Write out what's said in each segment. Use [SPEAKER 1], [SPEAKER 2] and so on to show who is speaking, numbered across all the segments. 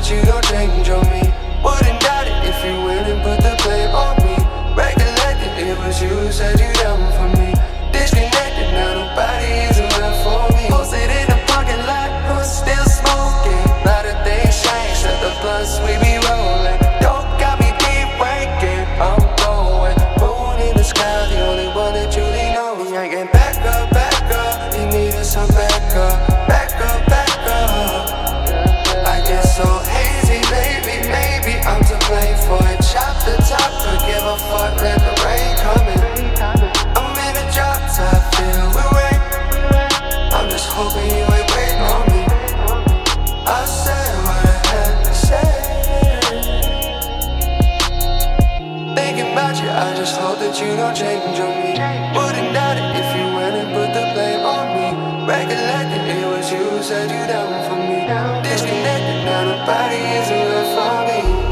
[SPEAKER 1] that you don't change on me. Wouldn't doubt it if you went and put the blame on me. Recollected it was you who said you down for me. Disconnected, now nobody is around for me. Posted in the parking lot, who's still smoking. Lot of things change, set the blunts we be rolling. Don't got me deep breaking, I'm going. Moon in the sky, the only one that you lean on. Me ain't back up, you needed some backup. Back up, I get so hazy, baby, maybe I'm to blame for it. Chop the top, could give a fuck, let the rain come in. I'm in a drop top, filled with rain. I'm just hoping you ain't waiting on me. I said what I had to say. Thinking about you, I just hope that you don't change on me. Wouldn't doubt it if you went and put the blame on me. Recollected it was you who said you down for me. Disconnected, now nobody is around for me.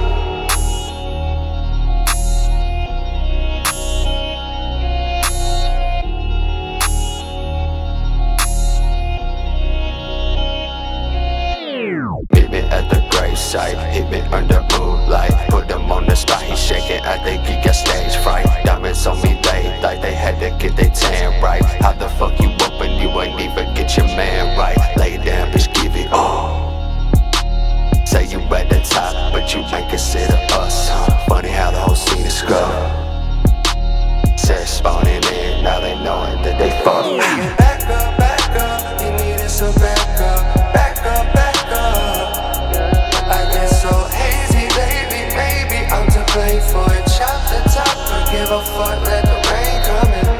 [SPEAKER 2] Meet me at the gravesite, hit me under moonlight. Put him on the spot, he shaking, I think he got stage fright. Diamonds on me late, like they had to get their tan right. How the fuck you up when you ain't even get your man right? Lay down, bitch, give it all. Say you at the top, but you ain't consider us. Funny how the whole scene is scrubbed. Said spawning in, now they knowing that they fucked.
[SPEAKER 1] Back up, you needed some backup. Back up. I get so hazy, baby, maybe I'm to blame for it. Chop the top, don't give a fuck, let the rain come in.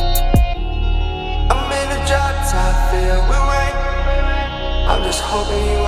[SPEAKER 1] I'm in a drop top, filled with rain. I'm just hoping you